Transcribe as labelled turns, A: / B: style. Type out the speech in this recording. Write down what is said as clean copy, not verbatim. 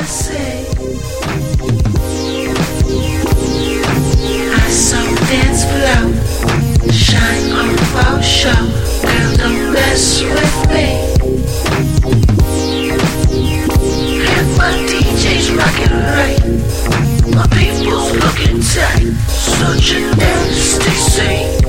A: say. I saw dance flow, shine on for show. Girl, don't mess with me. And my DJ's rockin' right. My people's looking tight. Such a nasty scene.